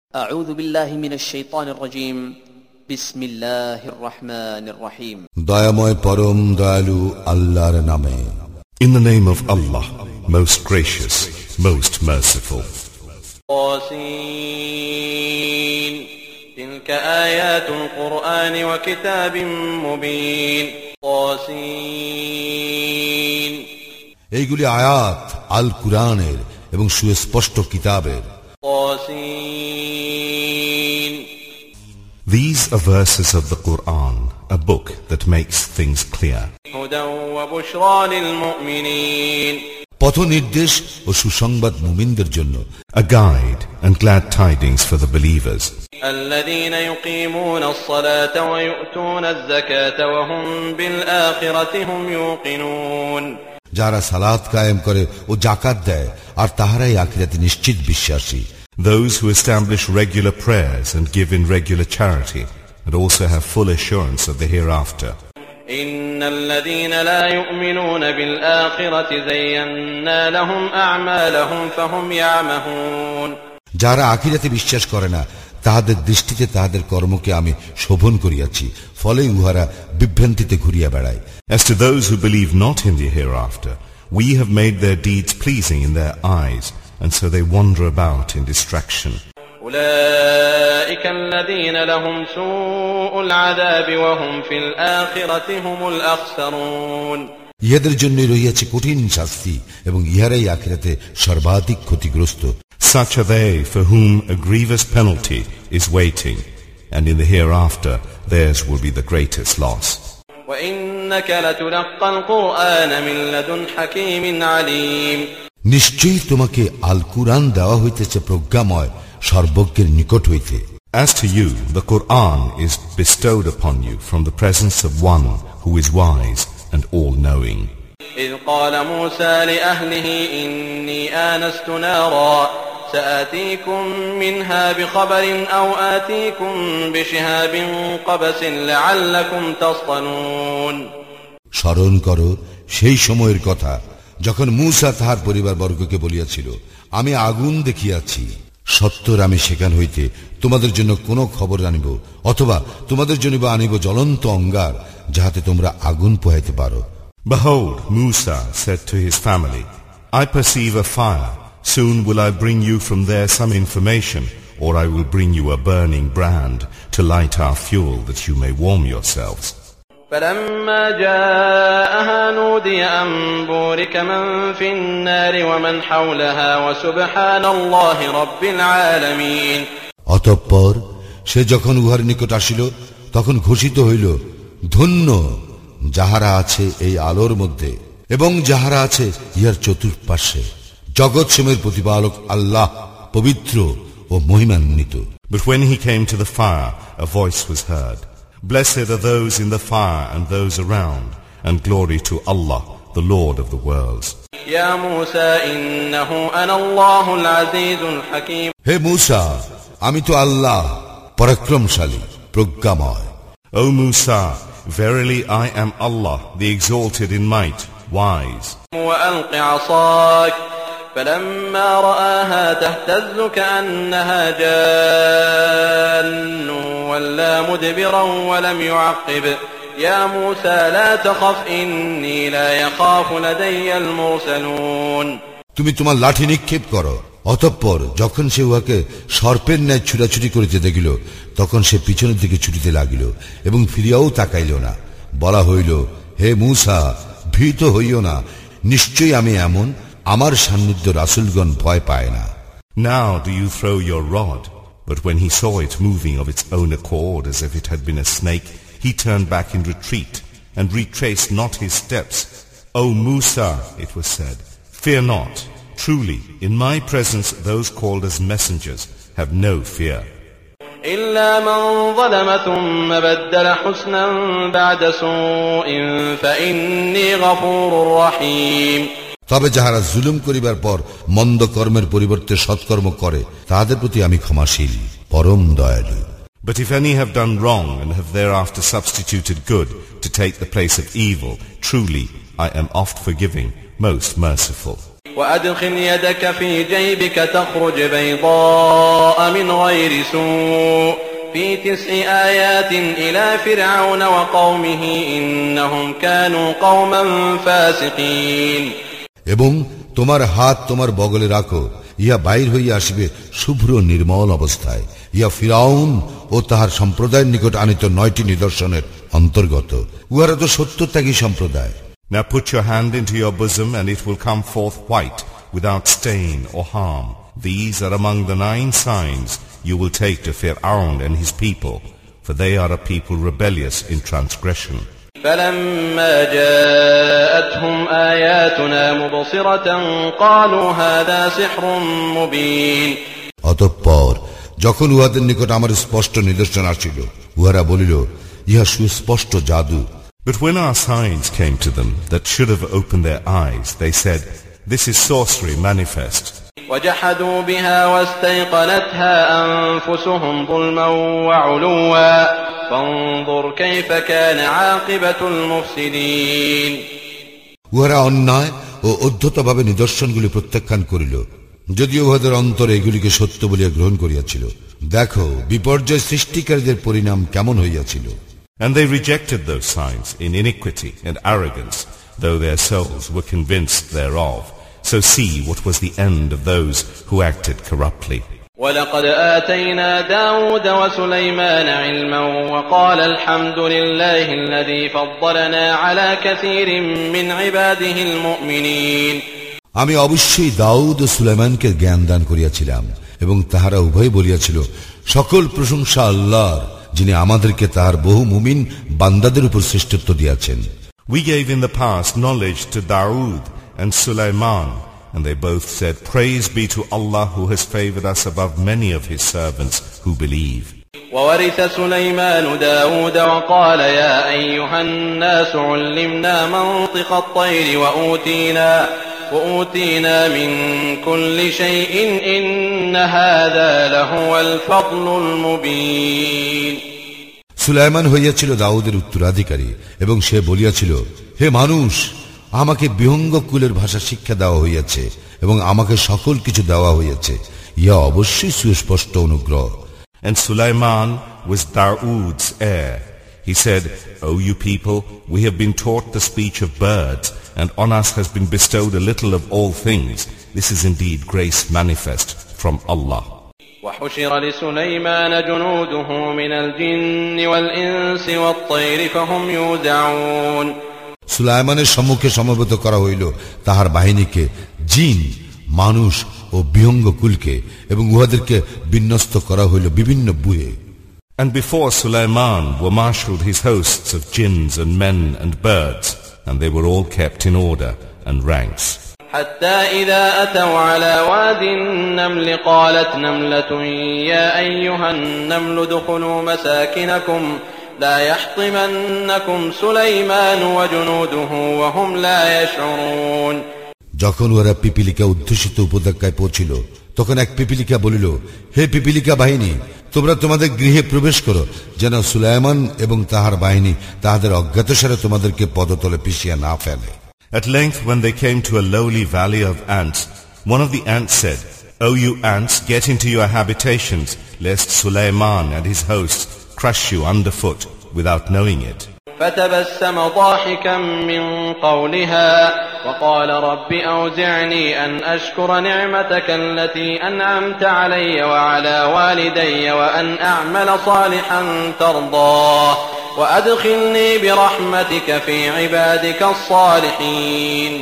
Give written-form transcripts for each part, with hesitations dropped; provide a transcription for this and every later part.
أعوذ بالله من الشيطان الرجيم بسم الله الرحمن الرحيم দয়াময় পরম দয়ালু আল্লাহর নামে In the name of Allah, most gracious, most merciful. طاسين تلك آيات القرآن وكتاب مبين طاسين এইগুলি আয়াত আল কুরআনের এবং সুস্পষ্ট কিতাবের। طاسين These are verses of the Quran, a book that makes things clear. هدى وبشرى للمؤمنين পথ নির্দেশ ও সুসংবাদ মুমিনদের জন্য। A guide and glad tidings for the believers. الذين يقيمون الصلاة ويؤتون الزكاة وهم بالآخرة هم يوقنون যারা সালাত কায়েম করে ও যাকাত দেয় আর তাহারাই আখিরাতে নিশ্চিত বিশ্বাসী। Those who establish regular prayers and give in regular charity and also have full assurance of the hereafter. إن الذين لا يؤمنون بالآخرة زينا لهم أعمالهم فهم يعمهون যারা আখিরাতে বিশ্বাস করে না তাহাদের দৃষ্টিতে তাহাদের কর্মকে আমি শোভন করিয়াছি, ফলে উহারা বিভ্রান্তিতে ঘুরিয়া বেড়ায়। As to those who believe not in the hereafter, we have made their deeds pleasing in their eyes, and so they wander about in distraction. أولئك الذين لهم سوء العذاب وهم في الآخرة هم الأخسرون ইহাদের জন্য রহিয়াছে কঠিন শাস্তি এবং ইহারাই আখিরাতে সর্বাধিক ক্ষতিগ্রস্ত। Such are they for whom a grievous penalty is waiting, and in the hereafter theirs will be the greatest loss. وإنك لتلقى القرآن من لدن حكيم عليم নিশ্চয়ই তোমাকে আল কুরআন দেওয়া হইতেছে প্রজ্ঞাময় সর্বজ্ঞের নিকট হইতে। As to you, the Quran is bestowed upon you from the presence of one who is wise and all-knowing. إذ قال موسى لأهله إني آنست نارا سآتيكم منها بخبر أو آتيكم بشهاب قبس لعلكم تصطلون স্মরণ করো সেই সময়ের কথা যখন মূসা তাহার পরিবারবর্গকে বলিয়াছিল, আমি আগুন দেখিয়াছি, সত্তর আমি সেখান হইতে তোমাদের জন্য কোন খবর আনিব, অথবা তোমাদের জন্য আনিব জ্বলন্ত অঙ্গার, যাহাতে তোমরা আগুন পোহাইতে পারো। Behold, Musa said to his family, I perceive a fire. Soon will I bring you from there some information, or I will bring you a burning brand to light our fuel that you may warm yourselves. فلما جاءها نودي أن بورك من في النار ومن حولها وسبحان الله رب العالمين অতঃপর সে যখন উহার নিকট আসিল তখন ঘোষিত হইল, ধন্য যাহারা আছে এই আলোর মধ্যে এবং যাহারা আছে ইহার চতুর্পার্শ্বে, জগৎসমূহের প্রতিপালক আল্লাহ পবিত্র ও মহিমান্বিত। But when he came to the fire, a voice was heard. Blessed are those in the fire and those around, and glory to Allah, the Lord of the worlds. يا موسى إنه أنا الله العزيز الحكيم হে মূসা, আমি তো আল্লাহ পরাক্রমশালী প্রজ্ঞাময়। O Musa, verily I am Allah, the exalted in might, wise. وألق عصاك فلما رآها تهتز كأنها جان ولا مدبرا ولم يعقب يا موسى لا تخف إني لا يخاف لدي المرسلون তুমি তোমার লাঠি নিক্ষেপ করো। অতঃপর যখন সে উহাকে সর্পের ন্যায় ছুটাছুটি করিতে দেখিল, তখন সে পিছনের দিকে ছুটিতে লাগিল এবং ফিরিয়াও তাকাইল না। বলা হইল, হে মূসা, ভীত হইও না, নিশ্চয়ই আমি এমন, আমার সান্নিধ্য রাসূলগণ ভয় পায় না। Now do you throw your rod? But when he saw it moving of its own accord as if it had been a snake, he turned back in retreat and retraced not his steps. O Musa, it was said, fear not. Truly, in my presence those called as messengers have no fear. إلا من ظلم ثم بدل حسنا بعد سوء فإني غفور رحيم তবে যাহারা জুলুম করিবার পর মন্দ কর্মের পরিবর্তে সৎকর্ম করে, তাহাদের প্রতি আমি ক্ষমাশীল, পরম দয়ালু। But if any have done wrong and have thereafter substituted good to take the place of evil, truly I am oft forgiving, most merciful. وأدخل يدك في جيبك تخرج بيضاء من غير سوء في 9 آيات إلى فرعون وقومه إنهم كانوا قوما فاسقين এবং তোমার হাত তোমার বগলে রাখো, ইহা বাইর হইয়া আসিবে শুভ্র নির্মল অবস্থায়, ইহা ফিরাউন ও তাহার সম্প্রদায়ের নিকট আনিত 9টি নিদর্শনের অন্তর্গত। উহারা তো সত্যত্যাগী সম্প্রদায়। Now put your hand into your bosom, and it will come forth white, without stain or harm. These are among the 9 signs you will take to Fir'aun and his people, for they are a people rebellious in transgression. فلما جاءتهم آياتنا مبصرة قالوا هذا سحر مبين. অতঃপর যখন উহাদের নিকট আমার স্পষ্ট নিদর্শন আসিল, উহারা বলিল, ইহা সুস্পষ্ট জাদু। But when our signs came to them that should have opened their eyes, they said, this is sorcery manifest. وجحدوا بها واستيقنتها أنفسهم ظلما وعلوا فانظر كيف كان عاقبة المفسدين. উহারা অন্যায় ও অধ্যতভাবে নিদর্শনগুলি প্রত্যাখ্যান করিল, যদিও উহাদের অন্তরে এগুলিকে সত্য বলিয়া গ্রহণ করিয়াছিল। দেখো বিপর্যয় সৃষ্টিকারীদের পরিণাম কেমন হইয়াছিল। And they rejected those signs in iniquity and arrogance, though their souls were convinced thereof. So see what was the end of those who acted corruptly. وَلَقَدْ آتَيْنَا دَاوُودَ وَسُلَيْمَانَ عِلْمًا وَقَالَ الْحَمْدُ لِلَّهِ الَّذِي فَضَّلَنَا عَلَى كَثِيرٍ مِّنْ عِبَادِهِ الْمُؤْمِنِينَ. আমি অবশ্যই দাউদ ও সুলাইমানকে জ্ঞান দান করিয়াছিলাম, এবং তাহারা উভয় বলিয়াছিল, সকল প্রশংসা আল্লাহর, যিনি আমাদেরকে তাহার বহু মুমিন বান্দাদের উপর শ্রেষ্ঠত্ব দিয়াছেন। We gave in the past knowledge to Daud and Sulaiman, and they both said, praise be to Allah who has favored us above many of his servants who believe. وورث سليمان داود وقال يا أيها الناس علمنا منطق الطير وأوتينا من كل شيء إن هذا لهو الفضل المبين. Sulaiman হইয়াছিল দাউদের উত্তরাধিকারী, এবং সে বলিয়াছিল, হে মানুষ, আমাকে বিহঙ্গ কুলের ভাষা শিক্ষা দেওয়া হইয়াছে, এবং আমাকে সকল কিছু দেওয়া হইয়াছে, ইহা অবশ্যই সুস্পষ্ট অনুগ্রহ। And Sulaiman was Dawood's heir. He said, O you people, we have been taught the speech of birds, and on us has been bestowed a little of all things. This is indeed grace manifest from Allah. وحشر لسليمان جنوده من الجن والإنس والطير فهم يوزعون. সুলাইমানের সম্মুখে সমবেত করা হইল তাহার বাহিনীকে, জিন, মানুষ ও বিহঙ্গ কুলকে, এবং উহাদেরকে বিন্যস্ত করা হইল বিভিন্ন বুহে। And before Sulaiman were marshaled his hosts of jinns and men and birds, and they were all kept in order and ranks. حتى إذا أتوا على واد النمل قالت نملة يا أيها النمل ادخلوا مساكنكم لا يحطمنكم سليمان وجنوده وهم لا يشعرون. যখন ওরা পিপিলিকা উদ্ধুষিত উপত্যকায় পৌঁছিল, তখন এক পিপিলিকা বলিল, হে পিপিলিকা বাহিনী, তোমরা তোমাদের গৃহে প্রবেশ করো, যেন সুলাইমান এবং তাহার বাহিনী তাহাদের অজ্ঞাতসারে তোমাদেরকে পদতলে পিষিয়া না ফেলে। At length, when they came to a lowly valley of ants, one of the ants said, O you ants, get into your habitations, lest Sulaiman and his hosts crush you underfoot without knowing it. فتبسم ضاحكا من قولها وقال رب أوزعني أن أشكر نعمتك التي أنعمت علي وعلى والدي وأن أعمل صالحا ترضاه وأدخلني برحمتك في عبادك الصالحين.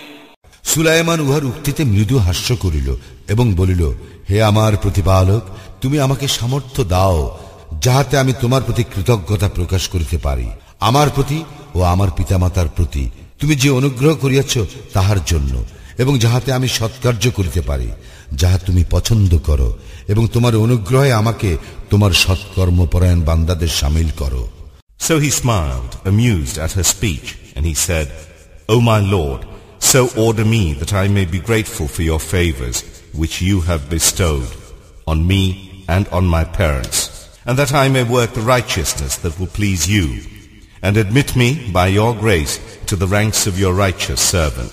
Sulaiman উহার উক্তিতে মৃদু হাস্য করিল এবং বলিল, হে আমার প্রতিপালক, তুমি আমাকে সামর্থ্য দাও, যাহাতে আমি তোমার প্রতি কৃতজ্ঞতা প্রকাশ করিতে পারি, আমার প্রতি ও আমার পিতামাতার প্রতি তুমি যে অনুগ্রহ করিয়াছ তাহার জন্য, এবং যাহাতে আমি সৎকার্য করিতে পারি, যাহা তুমি পছন্দ করো, এবং তোমার অনুগ্রহে আমাকে তোমার সৎকর্মপরায়ণ বান্দাদের শামিল করো। So he smiled, amused at her speech, and he said, O my Lord, so order me that I may be grateful for your favors, which you have bestowed on me and on my parents, and that I may work the righteousness that will please you, and admit me by your grace to the ranks of your righteous servants.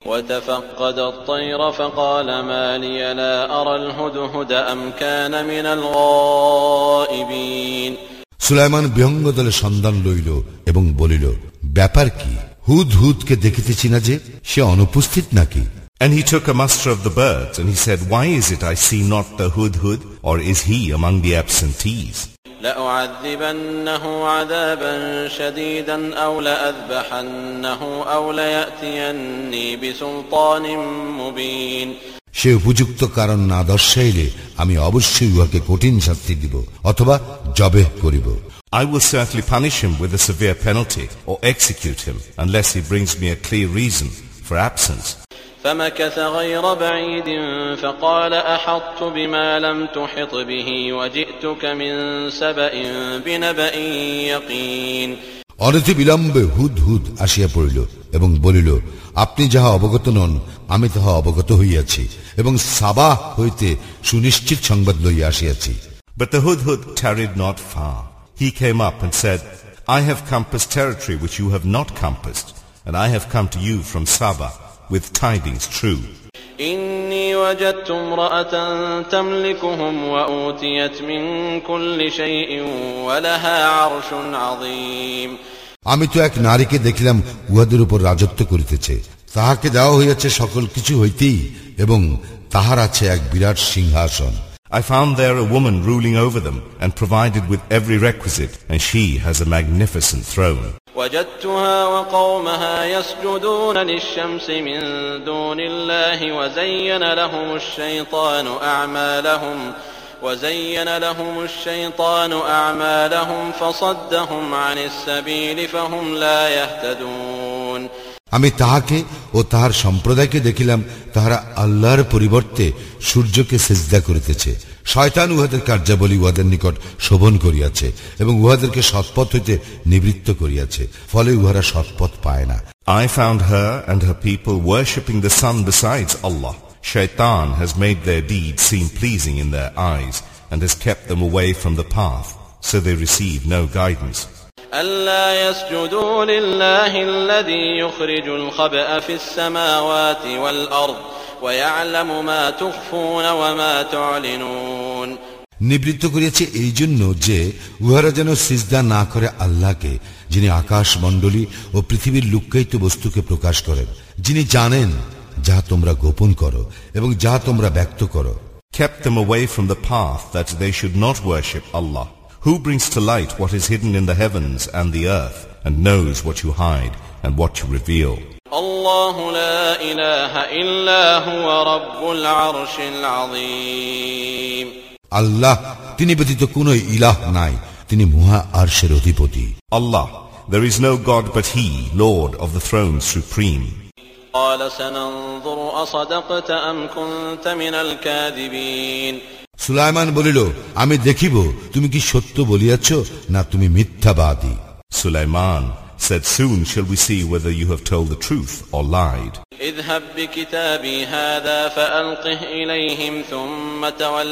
وتفقد الطير فقال ما لي لا أرى الهدهد أم كان من الغائبين Sulaiman বিহঙ্গ দলে সন্ধান লইল এবং বলিল, ব্যাপার কি? হুদহুদকে দেখিতেছি না যে, সে অনুপস্থিত নাকি? And he took a muster of the birds, and he said, why is it I see not the hudhud, or is he among the absentees? لأعذبنه عذابا شديدا أو لأذبحنه أو ليأتيني بسلطان مبين সে উপযুক্ত কারণ না দর্শাইলে আমি অবশ্যই উহাকে কঠিন শাস্তি দিব, অথবা জবেহ করিব। I will certainly punish him with a severe penalty, or execute him, unless he brings me a clear reason for absence. فمكث غير بعيد فقال أحطت بما لم تحط به وجئتك من سبأ بنبأ يقين অনতি বিলম্বে হুদহুদ আসিয়া পড়িল এবং বলিল, আপনি যাহা অবগত নন আমি তাহা অবগত হইয়াছি এবং সাবা হইতে সুনিশ্চিত সংবাদ লইয়া আসিয়াছি। But the hudhud tarried not far. He came up and said, I have compassed territory which you have not compassed, and I have come to you from Saba with tidings true. إني وجدت امرأة تملكهم وأوتيت من كل شيء ولها عرش عظيم আমি তো এক নারীকে দেখিলাম উহাদের উপর রাজত্ব করিতেছে, তাহাকে দেওয়া হইয়াছে সকল কিছু হইতেই এবং তাহার আছে এক বিরাট সিংহাসন। I found there a woman ruling over them and provided with every requisite, and she has a magnificent throne. وجدتها وقومها يسجدون للشمس من دون الله وزين لهم الشيطان أعمالهم فصدهم عن السبيل فهم لا يهتدون আমি তাহাকে ও তাহার সম্প্রদায়কে দেখিলাম, তাহারা আল্লাহর পরিবর্তে সূর্যকে সিজদা করিতেছে। শয়তান উহাদের কার্যাবলী উহাদের নিকট শোভন করিয়াছে এবং উহাদেরকে সৎপথ হইতে নিবৃত্ত করিয়াছে, ফলে উহারা সৎপথ পায় না। I found her and her people worshipping the sun besides Allah. Shaitan has made their deeds seem pleasing in their eyes and has kept them away from the path, so they receive no guidance. ألا يسجدوا لله الذي يخرج الخبأ في السماوات والأرض ويعلم ما تخفون وما تعلنون নিবৃত্ত করিয়াছে এই জন্য যে উহারা যেন সিজদা না করে আল্লাহকে, যিনি আকাশ মণ্ডলী ও পৃথিবীর লুক্কায়িত বস্তুকে প্রকাশ করেন, যিনি জানেন যাহা তোমরা গোপন করো এবং যাহা তোমরা ব্যক্ত করো। Kept them away from the path that they should not worship Allah, who brings to light what is hidden in the heavens and the earth, and knows what you hide and what you reveal. الله لا إله إلا هو رب العرش العظيم আল্লাহ, তিনি ব্যতীত কোনো ইলাহ নাই, তিনি মহা আরশের অধিপতি। Allah, there is no God but He, Lord of the throne supreme. قال سننظر أصدقت أم كنت من الكاذبين Sulaiman বলিল, আমি দেখিব তুমি কি সত্য বলিয়াছ না তুমি মিথ্যাবাদী। Sulaiman said, soon shall we see whether you have told the truth or lied. اذهب بكتابي هذا فألقه إليهم ثم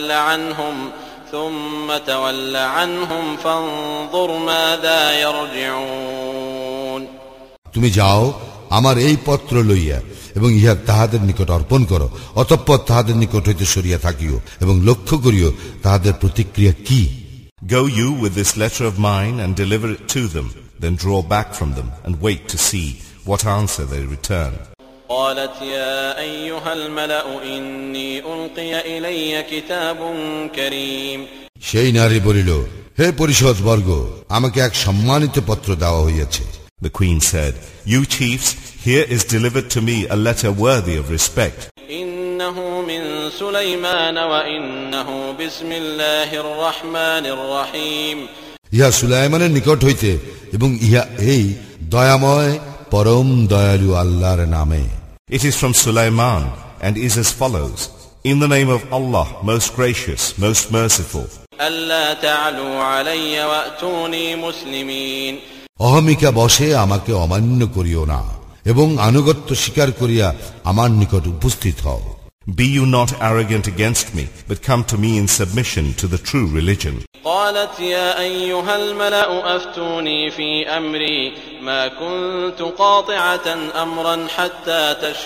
تول عنهم فانظر ماذا يرجعون তুমি যাও, আমার এই পত্র লইয়া এবং ইহা তাহাদের নিকট অর্পণ করো, অতঃপর তাহাদের নিকট হইতে সরিয়া থাকিও এবং লক্ষ্য করিও তাহাদের প্রতিক্রিয়া কি। Go you with this letter of mine and deliver it to them, then draw back from them and wait to see what answer they return. قالت يا أيها الملأ إني ألقي إلي كتاب كريم সেই নারী বলিল, হে পরিষদ বর্গ, আমাকে এক সম্মানিত পত্র দেওয়া হইয়াছে। The queen said, you chiefs, here is delivered to me a letter worthy of respect. إنه من سليمان وإنه بسم الله الرحمن الرحيم ইহা সুলাইমানের নিকট হইতে এবং ইহা এই দয়াময় পরম দয়ালু আল্লাহর নামে। It is from Sulaiman and is as follows. In the name of Allah, most gracious, most merciful. ألا تعلوا علي وأتوني مسلمين অহমিকা বশে আমাকে অমান্য করিও না এবং আনুগত্য স্বীকার করিয়া আমার নিকট উপস্থিত হও। Be you not arrogant against me, but come to me in submission to the true religion. قالت يا أيها الملأ أفتوني في أمري ما كنت قاطعة أمرا حتى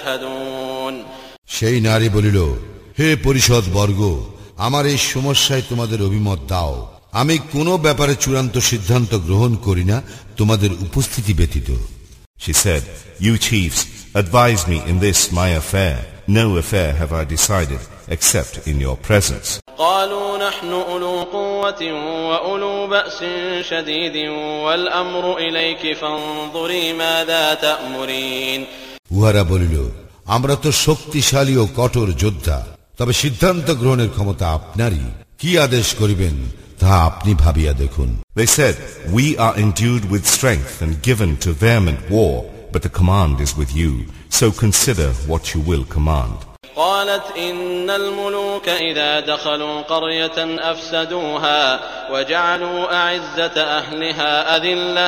تشهدون সেই নারী বলিল, হে পরিষদ বর্গ, আমার এই সমস্যায় তোমাদের অভিমত দাও। আমি কোনো ব্যাপারে চূড়ান্ত সিদ্ধান্ত গ্রহণ করি না তোমাদের উপস্থিতি ব্যতীত। She said, you chiefs, advise me in this my affair. No affair have I decided except in your presence. قالوا نحن أولو قوة وأولو بأس شديد والأمر إليك فانظري ماذا تأمرين. উহারা বলিল, আমরা তো শক্তিশালী ও কঠোর যোদ্ধা, তবে সিদ্ধান্ত গ্রহণের ক্ষমতা আপনারই। কি আদেশ করিবেন তা আপনি ভাবিয়া দেখুন। They said, we are endued with strength and given to vehement war, but the command is with you, so consider what you will command. قالت إن الملوك إذا دخلوا قرية أفسدوها وجعلوا أعزة أهلها أذلة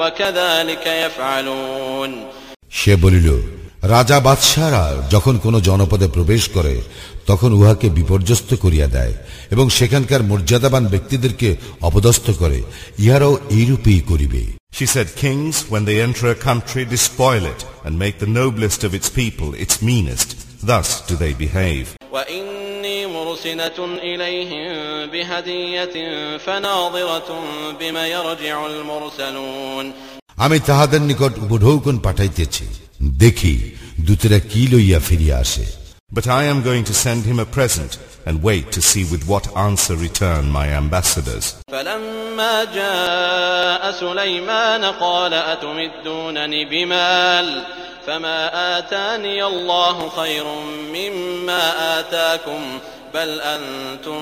وكذلك يفعلون. সে বলিল, রাজা বাদশাহরা যখন কোন জনপদে প্রবেশ করে তখন উহাকে বিপর্যস্ত করিয়া দেয় এবং সেখানকার মর্যাদাবান ব্যক্তিদেরকে অপদস্থ করে। ইহারাও এইরূপেই করিবে। She said, kings, when they enter a country, despoil it and make the noblest of its people its meanest. Thus do they behave. وإني مرسلة إليهم بهدية فناظرة بما يرجع المرسلون. আমি তাহাদের নিকট উপঢৌকন পাঠাইতেছি, দেখি দূতেরা কি লইয়া ফিরিয়া আসে। But I am going to send him a present and wait to see with what answer return my ambassadors. فلما جاء سليمان قال أتمدونني بمال فما آتاني الله خير مما آتاكم بل أنتم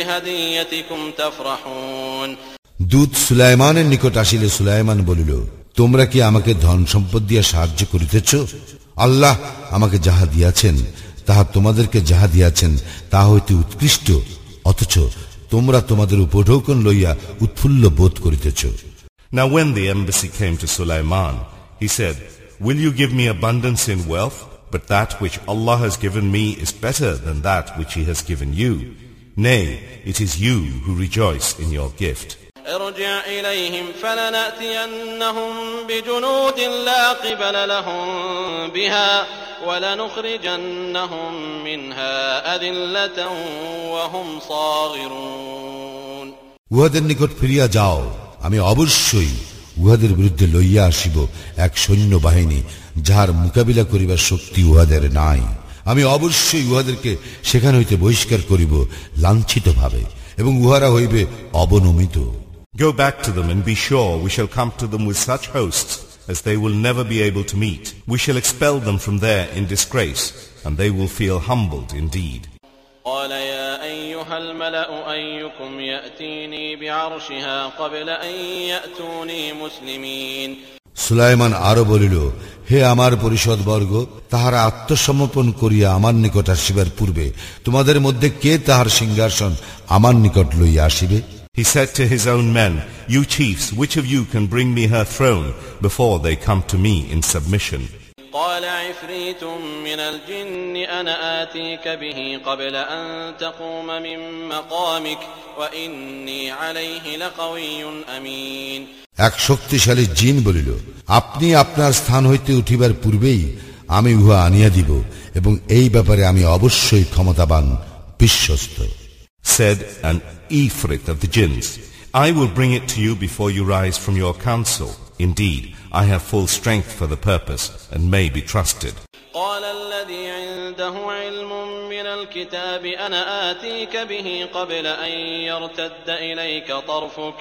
بهديتكم تفرحون. দূত সুলাইমানের নিকট আসিলে সুলাইমান বলিল, তোমরা কি আমাকে ধন সম্পদ দিয়া সাহায্য করিতেছ? আল্লাহ আমাকে যাহা দিয়াছেন তাহা তোমাদেরকে যাহা দিয়াছেন তাহা হইতে উৎকৃষ্ট, অথচ তোমরা তোমাদের উপঢৌকন লইয়া উৎফুল্ল বোধ করিতেছ। Now when the embassy came to Sulaiman, he said, will you give me abundance in wealth, but that which Allah has given me is better than that which he has given you? Nay, it is you who rejoice in your gift. ارجع إليهم فلنأتينهم بجنود لا قبل لهم بها ولنخرجنهم منها أذلة وهم صاغرون. উহাদের নিকট ফিরিয়া যাও, আমি অবশ্যই উহাদের বিরুদ্ধে লইয়া আসিব এক সৈন্য বাহিনী যাহার মোকাবিলা করিবার শক্তি উহাদের নাই। আমি অবশ্যই উহাদেরকে সেখান হইতে বহিষ্কার করিব লাঞ্ছিত ভাবে, এবং উহারা হইবে অবনমিত। Go back to them and be sure we shall come to them with such hosts as they will never be able to meet. We shall expel them from there in disgrace, and they will feel humbled indeed. قال يا أيها الملأ أيكم يأتيني بعرشها قبل أن يأتوني مسلمين. Sulaiman আরো বলিল, হে আমার পরিষদ বর্গ, তাহারা আত্মসমর্পণ করিয়া আমার নিকট আসিবার পূর্বে তোমাদের মধ্যে কে তাহার সিংহাসন আমার নিকট লইয়া আসিবে? He said to his own men, you chiefs, which of you can bring me her throne before they come to me in submission? قال عفريت من الجن أنا آتيك به قبل أن تقوم من مقامك وإني عليه لقوي أمين. এক শক্তিশালী জিন বলিল, আপনি আপনার স্থান হইতে উঠিবার পূর্বেই আমি উহা আনিয়া দিব, এবং এই ব্যাপারে আমি অবশ্যই ক্ষমতাবান বিশ্বস্ত। Said an Ifrit of the jinns, I will bring it to you before you rise from your council. Indeed, I have full strength for the purpose and may be trusted. قال الذي عنده علم من الكتاب أنا آتيك به قبل أن يرتد إليك طرفك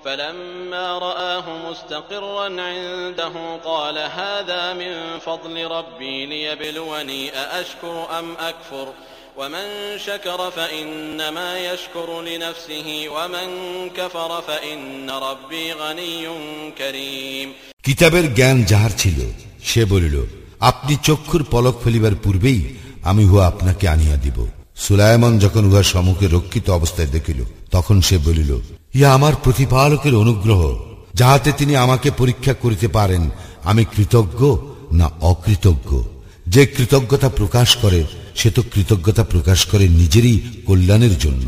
فلما رآه مستقرا عنده قال هذا من فضل ربي ليبلوني أأشكر أم أكفر ومن شكر فإنما يشكر لنفسه ومن كفر فإن ربي غني كريم. কিতাবের জ্ঞান যাহার ছিল সে বলিল, আপনি চক্ষুর পলক ফেলিবার পূর্বেই আমি উহা আপনাকে আনিয়া দিব। সুলাইমান যখন উহার সম্মুখে রক্ষিত অবস্থায় দেখিল তখন সে বলিল, ইহা আমার প্রতিপালকের অনুগ্রহ, যাহাতে তিনি আমাকে পরীক্ষা করিতে পারেন আমি কৃতজ্ঞ না অকৃতজ্ঞ। যে কৃতজ্ঞতা প্রকাশ করে সে তো কৃতজ্ঞতা প্রকাশ করে নিজেরই কল্যাণের জন্য,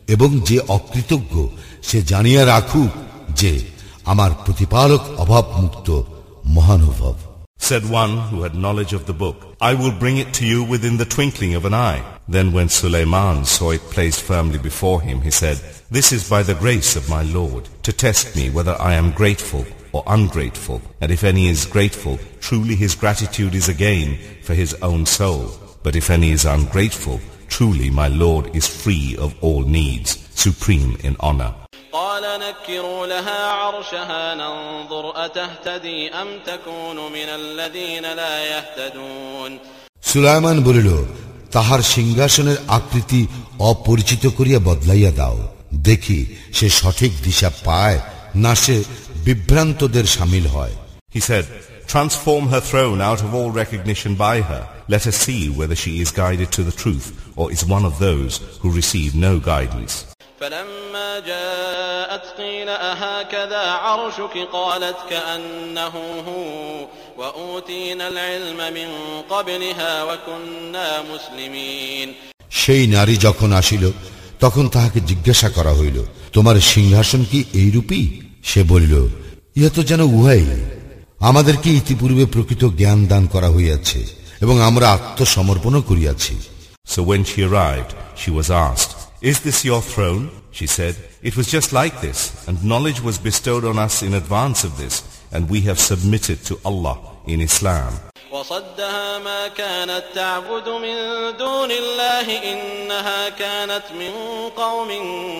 এবং যে অকৃতজ্ঞ সে জানিয়া রাখুক যে আমার প্রতিপালক অভাব মুক্ত মহানুভব। Said one who had knowledge of the book, I will bring it to you within the twinkling of an eye. Then when Sulaiman saw it placed firmly before him, he said, This is by the grace of my Lord, to test me whether I am grateful or ungrateful. And if any is grateful, truly his gratitude is a gain for his own soul. But if any is ungrateful, truly my Lord is free of all needs, supreme in honor. قال نكروا لها عرشها ننظر أتهتدي أم تكون من الذين لا يهتدون Sulaiman বলিল, তাহার সিংহাসনের আকৃতি অপরিচিত করিয়া বদলাইয়া দাও, দেখি সে সঠিক দিশা পায় না সে বিভ্রান্তদের শামিল হয়। He said, Transform her throne out of all recognition by her. Let us see whether she is guided to the truth or is one of those who receive no guidance. فلما جاءت قيل أهكذا عرشك قالت كأنه هو وأوتينا العلم من قبلها وكنا مسلمين সেই নারী যখন আসিল তখন তাহাকে জিজ্ঞাসা করা হইল, তোমার সিংহাসন কি এইরূপী? সে বলিল, ইহা তো যেন উহাই, আমাদেরকে ইতিপূর্বে প্রকৃত জ্ঞান দান করা হইয়াছে এবং আমরা আত্মসমর্পণও করিয়াছি। So when she arrived, she was asked, Is this your throne? She said, It was just like this, and knowledge was bestowed on us in advance of this, and we have submitted to Allah in Islam. وصدها ما كانت تعبد من دون الله إنها كانت من قوم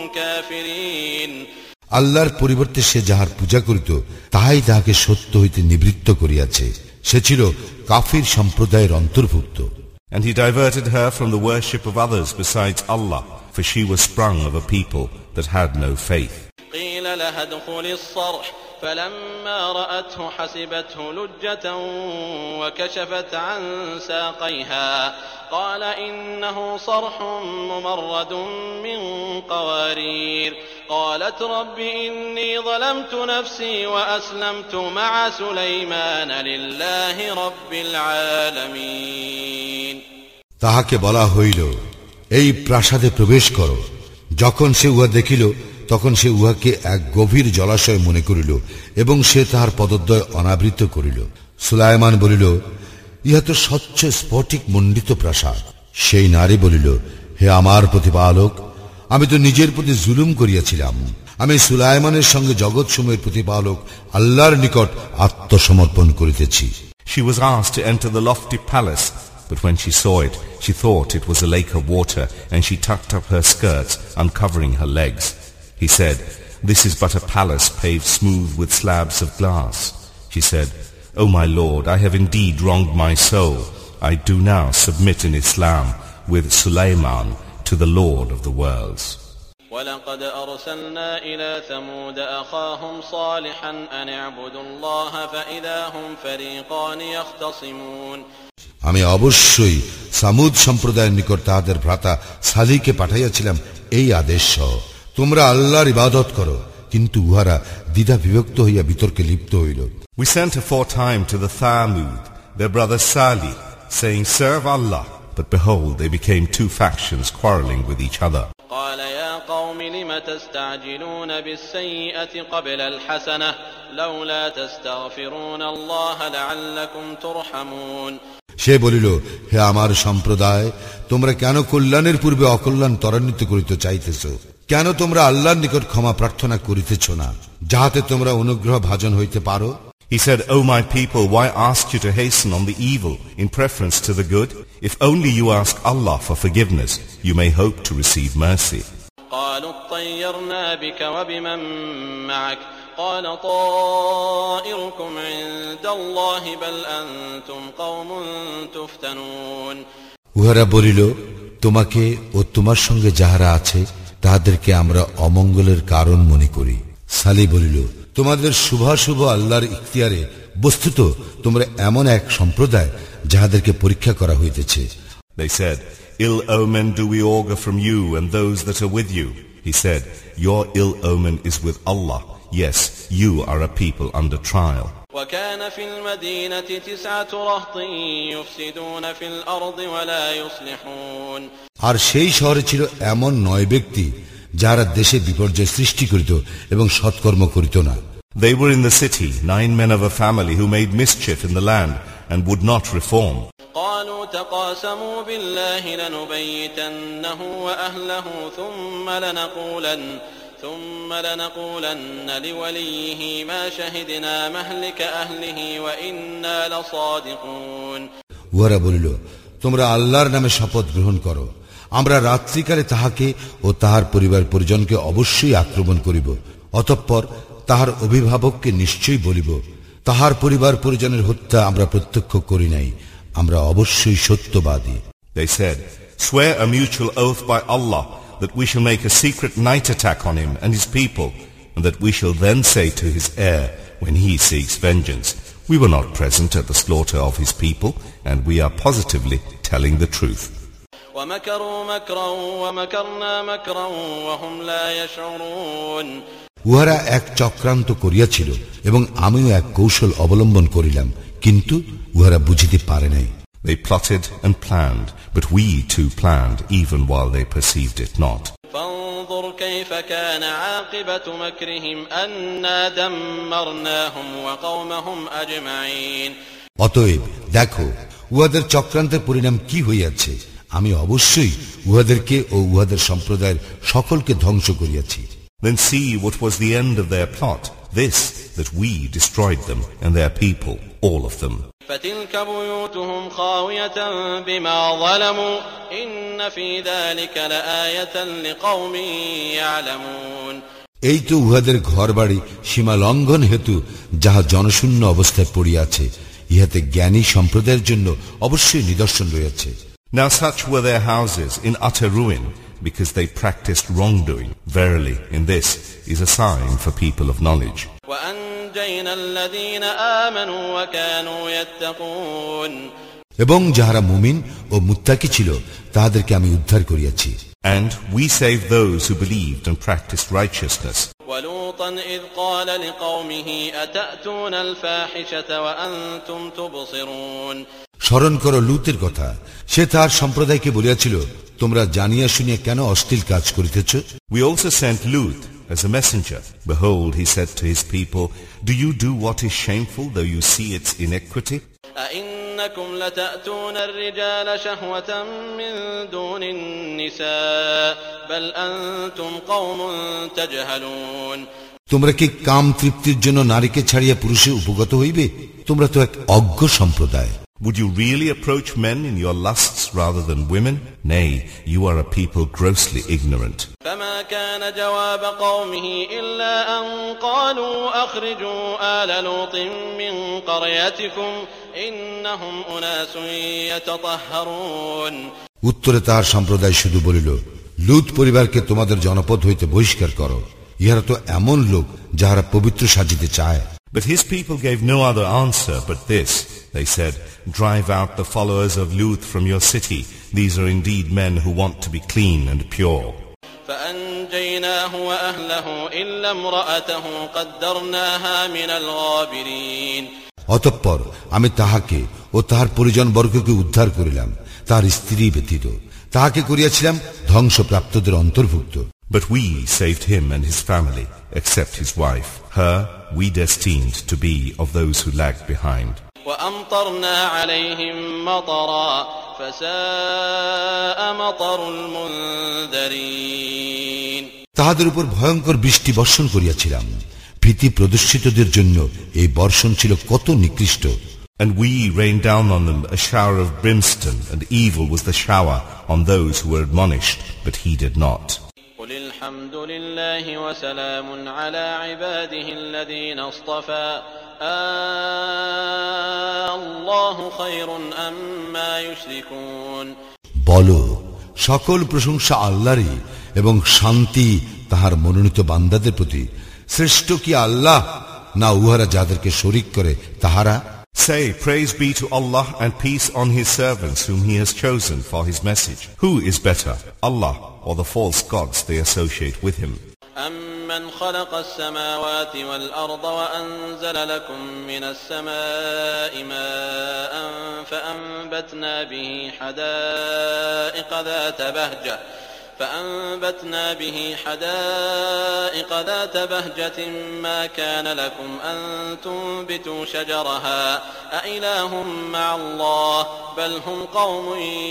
كافرين আল্লাহর পরিবর্তে সে যাহার পূজা করিত তাহাই তাহাকে সত্য হইতে নিবৃত্ত করিয়াছে, সে ছিল কাফির সম্প্রদায়ের অন্তর্ভুক্ত। And he diverted her from the worship of others besides Allah, for she was sprung of a people that had no faith. قيل لها ادخلي الصرح فلما رأته حسبته لجة وكشفت عن ساقيها قال إنه صرح ممرد من قوارير قالت رب إني ظلمت نفسي وأسلمت مع سليمان لله رب العالمين তাহাকে বলা হইল, এই প্রাসাদে প্রবেশ করো। যখন সে উহা দেখিল তখন সে উহাকে এক গভীর জলাশয় মনে করিল এবং সে তাহার পদদ্বয় অনাবৃত করিল। সুলাইমান বলিল, ইহা তো স্বচ্ছ স্ফটিক মণ্ডিত প্রাসাদ। সেই নারী বলিল, হে আমার প্রতিপালক, আমি তো নিজের প্রতি জুলুম করিয়াছিলাম। আমি সুলাইমানের সঙ্গে জগৎসমূহের প্রতিপালক আল্লাহর নিকট আত্মসমর্পণ করিতেছি। She was asked to enter the lofty palace, but when she saw it, she thought it was a lake of water, and she tucked up her skirts, uncovering her legs. He said, This is but a palace paved smooth with slabs of glass. She said, O my Lord, I have indeed wronged my soul. I do now submit in Islam with Sulaiman to the Lord of the worlds. ولقد أرسلنا إلى ثمود أخاهم صالحا أن اعبدوا الله فإذا هم فريقان يختصمون আমি অবশ্যই সামুদ সম্প্রদায়ের নিকট তাহাদের ভ্রাতা সালিহকে পাঠাইয়াছিলাম এই আদেশ সহ, তোমরা আল্লাহর ইবাদত করো, কিন্তু উহারা দ্বিধা বিভক্ত হইয়া বিতর্কে লিপ্ত হইল। We sent aforetime to the Thamud, their brother Salih, saying, Serve Allah. But behold, they became two factions quarreling with each other. قال يا قوم لم تستعجلون بالسيئة قبل الحسنة لولا تستغفرون الله لعلكم ترحمون সে বলিল, হে আমার সম্প্রদায়, তোমরা কেন কল্যাণের পূর্বে অকল্যাণ ত্বরান্বিত করিতে চাইতেছ? কেন তোমরা আল্লাহর নিকট ক্ষমা প্রার্থনা করিতেছ না, যাহাতে তোমরা অনুগ্রহ ভাজন হইতে পারো? He said, O my people, why ask you to hasten on the evil in preference to the good? If only you ask Allah for forgiveness, you may hope to receive mercy. قالوا اطيرنا بك وبمن معك قال طائركم عند الله بل أنتم قوم تفتنون উহারা বলিল, তোমাকে ও তোমার সঙ্গে যাহারা আছে তাহাদেরকে আমরা অমঙ্গলের কারণ মনে করি। সালি বলিল, তোমাদের শুভাশুভ আল্লাহর ইখতিয়ারে, বস্তুত তোমরা এমন এক সম্প্রদায় যাহাদেরকে পরীক্ষা করা হইতেছে। They said, Ill omen do we augur from you and those that are with you. He said, Your ill omen is with Allah. Yes, you are a people under trial. وكان في المدينة 9 رهط يفسدون في الأرض ولا يصلحون আর সেই শহরে ছিল এমন 9 ব্যক্তি যারা দেশে বিপর্যয় সৃষ্টি করিত এবং সৎকর্ম করিত না। They were in the city, 9 men of a family who made mischief in the land and would not reform. قالوا تقاسموا بالله لنبيتنه وأهله ثم لنقولن لوليه ما شهدنا مهلك أهله وإنا لصادقون. উহারা বলিল, তোমরা আল্লাহর নামে শপথ গ্রহণ করো, আমরা রাত্রিকালে তাহাকে ও তাহার পরিবার পরিজনকে অবশ্যই আক্রমণ করিব, অতঃপর তাহার অভিভাবককে নিশ্চয়ই বলিব, তাহার পরিবার পরিজনের হত্যা আমরা প্রত্যক্ষ করি নাই, আমরা অবশ্যই সত্যবাদী। They said, swear a mutual oath by Allah that we shall make a secret night attack on him and his people, and that we shall then say to his heir when he seeks vengeance, we were not present at the slaughter of his people, and we are positively telling the truth. وَمَكَرُوا مَكْرًا وَمَكَرْنَا مَكْرًا وَهُمْ لَا يَشْعُرُونَ. উহারা এক চক্রান্ত করিয়াছিল এবং আমিও এক কৌশল অবলম্বন করিলাম, কিন্তু উহারা বুঝিতে পারে নাই। They plotted and planned, but we too planned even while they perceived it not. فانظر كيف كان عاقبة مكرهم أنا دمرناهم وقومهم أجمعين. অতএব দেখো উহাদের চক্রান্তের পরিণাম কি হইয়াছে, আমি অবশ্যই উহাদেরকে ও উহাদের সম্প্রদায়ের সকলকে ধ্বংস করিয়াছি। Then see what was the end of their plot, this, that we destroyed them and their people, all of them. فتلك بيوتهم خاوية بما ظلموا إن في ذلك لآية لقوم يعلمون. এই তো উহাদের ঘর বাড়ি সীমা লঙ্ঘন হেতু যাহা জনশূন্য অবস্থায় পড়িয়াছে, ইহাতে জ্ঞানী সম্প্রদায়ের জন্য অবশ্যই নিদর্শন রয়েছে। Now such were their houses in utter ruin, because they practiced wrongdoing. Verily, in this is a sign for people of knowledge. وأنجينا الذين آمنوا وكانوا يتقون. এবং যাহারা মুমিন ও মুত্তাকি ছিল তাহাদেরকে আমি উদ্ধার করিয়াছি। And we saved those who believed and practiced righteousness. ولوطا إذ قال لقومه أتأتون الفاحشة وأنتم تبصرون. স্মরণ করো লূতের কথা, সে তার সম্প্রদায়কে বলিয়াছিল, তোমরা জানিয়া শুনিয়া কেন অশ্লীল কাজ করিতেছ? We also sent Lut as a messenger. Behold, he said to his people, do you do what is shameful, though you see its iniquity? أئنكم لتأتون الرجال شهوة من دون النساء بل أنتم قوم تجهلون. তোমরা কি কাম তৃপ্তির জন্য নারীকে ছাড়িয়া পুরুষে উপগত হইবে? তোমরা তো এক অজ্ঞ সম্প্রদায়। Would you really approach men in your lusts rather than women? Nay, you are a people grossly ignorant. فما كان جواب قومه إلا أن قالوا أخرجوا آل لوط من قريتكم إنهم أناس يتطهرون. উত্তরে তাহার সম্প্রদায় শুধু বলিল, লূত পরিবারকে তোমাদের জনপদ হইতে বহিষ্কার করো, ইহারা তো এমন লোক যাহারা পবিত্র সাজিতে চায়। But his people gave no other answer but this. They said, drive out the followers of Lut from your city. These are indeed men who want to be clean and pure. فأنجيناه وأهله إلا امرأته قدرناها من الغابرين. অতঃপর আমি তাহাকে ও তাহার পরিজন বর্গকে উদ্ধার করিলাম, তার স্ত্রী ব্যতীত তাহাকে করিয়াছিলাম ধ্বংসপ্রাপ্তদের অন্তর্ভুক্ত। But we saved him and his family, except his wife. Her we destined to be of those who lagged behind. وأمطرنا عليهم مطرا فساء مطر المنذرين. তাহাদের উপর ভয়ঙ্কর বৃষ্টি বর্ষণ করিয়াছিলাম, ভীতি প্রদর্শিতদের জন্য এই বর্ষণ ছিল কত নিকৃষ্ট। And we rained down on them a shower of brimstone, and evil was the shower on those who were admonished, but heeded not. قل الحمد لله وسلام على عباده الذين اصطفى الله خير أما يشركون. বলো, সকল প্রশংসা আল্লাহরই এবং শান্তি তাহার মনোনীত বান্দাদের প্রতি। শ্রেষ্ঠ কি আল্লাহ, না উহারা যাদেরকে শরীক করে তাহারা? Say, praise be to Allah and peace on his servants whom he has chosen for his message. Who is better, Allah or the false gods they associate with him? أَمَّنْ خَلَقَ السَّمَاوَاتِ وَالْأَرْضَ وَأَنزَلَ لَكُم مِّنَ السَّمَاءِ مَاءً فَأَنبَتْنَا بِهِ حَدَائِقَ ذَاتَ بَهْجَةٍ فأنبتنا به حدائق ذات بهجة ما كان لكم أن تنبتوا شجرها أإله مع الله بل هم قوم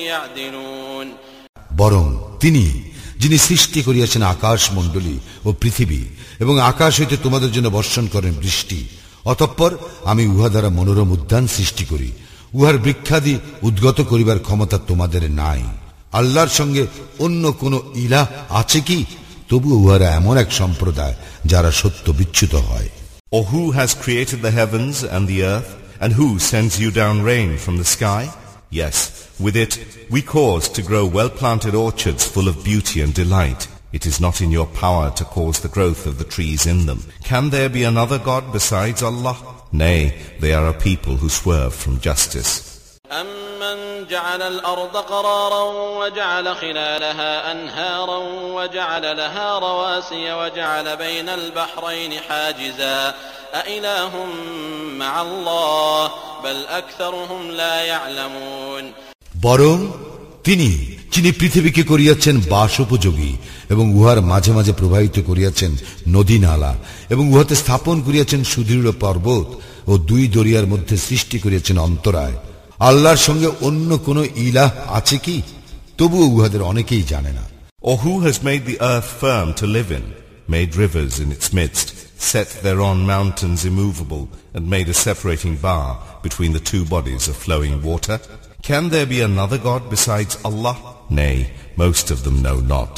يعدلون বরং তিনি যিনি সৃষ্টি করিয়াছেন আকাশ মণ্ডলী ও পৃথিবী এবং আকাশ হইতে তোমাদের জন্য বর্ষণ করেন বৃষ্টি, অতঃপর আমি উহা দ্বারা মনোরম উদ্যান সৃষ্টি করি। উহার বৃক্ষাদি উদ্গত করিবার ক্ষমতা তোমাদের নাই। আল্লাহর সঙ্গে অন্য কোন ইলাহ আছে কি? তবু উহারা এমন এক সম্প্রদায় যারা সত্য বিচ্যুত হয়। Or who has created the heavens and the earth, and who sends you down rain from the sky? Yes, with it we cause to grow well-planted orchards full of beauty and delight. It is not in your power to cause the growth of the trees in them. Can there be another God besides Allah? Nay, they are a people who swerve from justice. أَمَّنْ جَعَلَ الْأَرْضَ قَرَارًا وَجَعَلَ خِلَالَهَا أَنْهَارًا وَجَعَلَ لَهَا رَوَاسِيَ وَجَعَلَ بَيْنَ الْبَحْرَيْنِ حَاجِزًا أَإِلَٰهٌ مَّعَ اللَّهِ بَلْ أَكْثَرُهُمْ لَا يَعْلَمُونَ বরং তিনি যিনি পৃথিবীকে করিয়াছেন বাসোপযোগী এবং উহার মাঝে মাঝে প্রবাহিত করিয়াছেন নদী নালা এবং উহাতে স্থাপন করিয়াছেন সুদৃঢ় পর্বত ও দুই দরিয়ার মধ্যে সৃষ্টি করিয়াছেন অন্তরায়। আল্লাহর সঙ্গে অন্য কোন ইলাহ আছে কি? তবুও উহাদের অনেকেই জানে না। Or who has made the earth firm to live in, made rivers in its midst, set thereon mountains immovable, and made a separating bar between the two bodies of flowing water? Can there be another God besides Allah? Nay, most of them know not.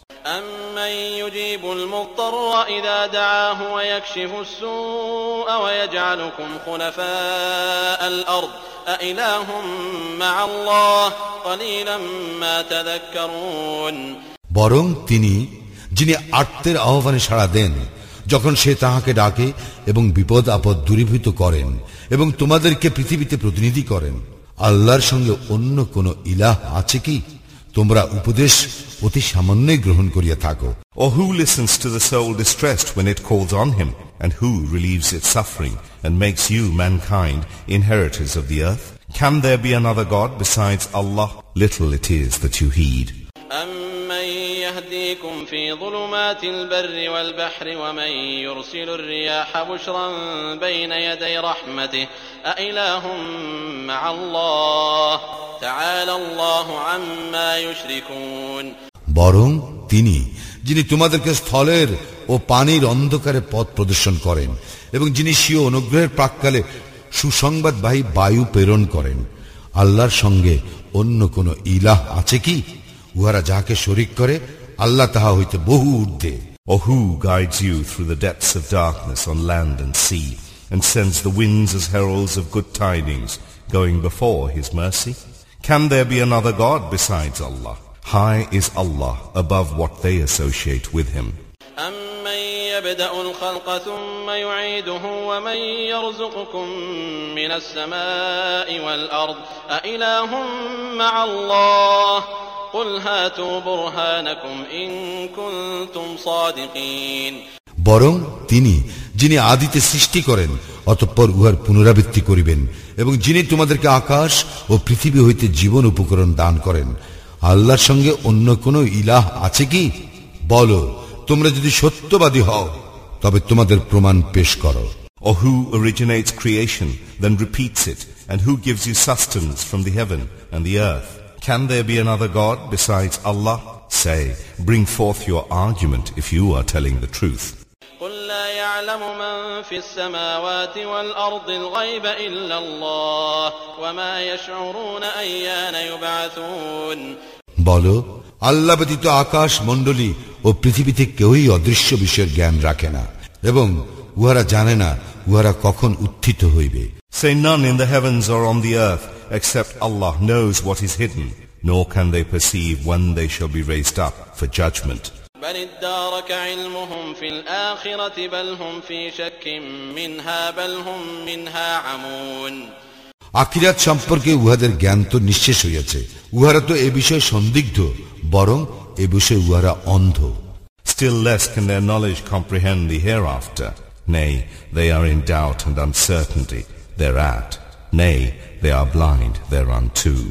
أَمَّن يُجِيبُ الْمُضْطَرَّ إِذَا دَعَاهُ وَيَكْشِفُ السُّوءَ وَيَجْعَلُكُمْ خُلَفَاءَ الْأَرْضِ أَإِلَٰهٌ مَّعَ اللَّهِ قَلِيلًا مَّا تَذَكَّرُونَ বরং তিনি যিনি আর্তের আহ্বানে সাড়া দেন যখন সে তাহাকে ডাকে এবং বিপদ আপদ দূরীভূত করেন এবং তোমাদেরকে পৃথিবীতে প্রতিনিধি করেন, আল্লাহর সঙ্গে অন্য কোন ইলাহ আছে কি? তোমরা উপদেশ অতি সামান্যই গ্রহণ করিয়া থাকো। Or who listens to the soul distressed when it calls on him, and who relieves its suffering and makes you, mankind, inheritors of the earth? Can there be another God besides Allah? Little it is that you heed. أَمَّن يَهْدِيكُمْ فِي ظُلُمَاتِ الْبَرِّ وَالْبَحْرِ وَمَن يُرْسِلُ الرِّيَاحَ بُشْرًا بَيْنَ يَدَيْ رَحْمَتِهِ أَإِلَٰهٌ مَّعَ اللَّهِ تَعَالَى اللَّهُ عَمَّا يُشْرِكُونَ বরং তিনি যিনি তোমাদেরকে স্থলের ও পানির অন্ধকারে পথ প্রদর্শন করেন এবং যিনি স্বীয় অনুগ্রহের প্রাক্কালে সুসংবাদবাহী বায়ু প্রেরণ করেন, আল্লাহর সঙ্গে অন্য কোন ইলাহ আছে কি? উহারা যাকে শরীক করে আল্লাহ তাহা হইতে বহু ঊর্ধ্বে। Or who guides you through the depths of darkness on land and sea, and sends the winds as heralds of good tidings, going before his mercy? Can there be another God besides Allah? High is Allah above what they associate with him. أَمَّن يَبْدَأُ الْخَلْقَ ثُمَّ يُعِيدُهُ وَمَن يَرْزُقُكُم مِّنَ السَّمَاءِ وَالْأَرْضِ أَإِلَٰهٌ مَّعَ اللَّهِ قُلْ هَاتُوا بُرْهَانَكُمْ إِن كُنتُمْ صَادِقِينَ বরং তিনি যিনি আদিতে সৃষ্টি করেন অতঃপর উহার পুনরাবৃত্তি করিবেন এবং যিনি তোমাদেরকে আকাশ ও পৃথিবী হইতে জীবন উপকরণ দান করেন, আল্লাহর সঙ্গে অন্য কোন ইলাহ আছে কি? বলো, তোমরা যদি সত্যবাদী হও তবে তোমাদের প্রমাণ পেশ করো। Or who originates creation, then repeats it, and who gives you sustenance from the heaven and the earth? Can there be another God besides Allah? Say, bring forth your argument if you are telling the truth. قُلْ لَا يَعْلَمُ مَنْ فِي السَّمَاوَاتِ وَالْأَرْضِ الْغَيْبَ إِلَّا اللَّهُ وَمَا يَشْعُرُونَ أَيَّانَ يُبْعَثُونَ বলো, আল্লাহ ব্যতীত আকাশ মণ্ডলী ও পৃথিবীতে কেউই অদৃশ্য বিষয়ের জ্ঞান রাখে না এবং উহারা জানে না উহারা কখন উত্থিত হইবে। Say, none in the heavens or on the earth except Allah knows what is hidden, nor can they perceive when they shall be raised up for judgment. بل ادارك علمهم في الآخرة بل هم في شك منها بل هم منها عمون আখিরাত সম্পর্কে উহাদের জ্ঞান তো নিঃশেষ হইয়াছে, উহারা তো এ বিষয়ে সন্দিগ্ধ, বরং এ বিষয়ে উহারা অন্ধ। Still less can their knowledge comprehend the hereafter. Nay, they are in doubt and uncertainty thereat. Nay, they are blind thereunto.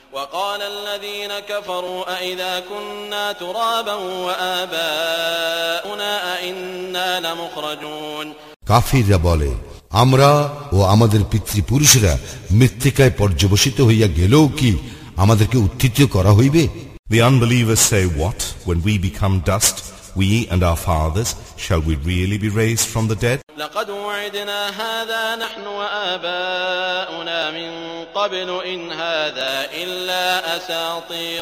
وقال الذين كفروا أئذا كنا ترابا وآباؤنا أئنا لمخرجون কাফিররা বলে, আমরা ও আমাদের পিতৃপুরুষেরা মৃত্তিকায় পর্যবসিত হইয়া গেলেও কি আমাদেরকে উত্থিত করা হইবে? The unbelievers say, what? When we become dust, we and our fathers, shall we really be raised from the dead? لقد وعدنا هذا نحن وآباؤنا من قبل إن هذا إلا أساطير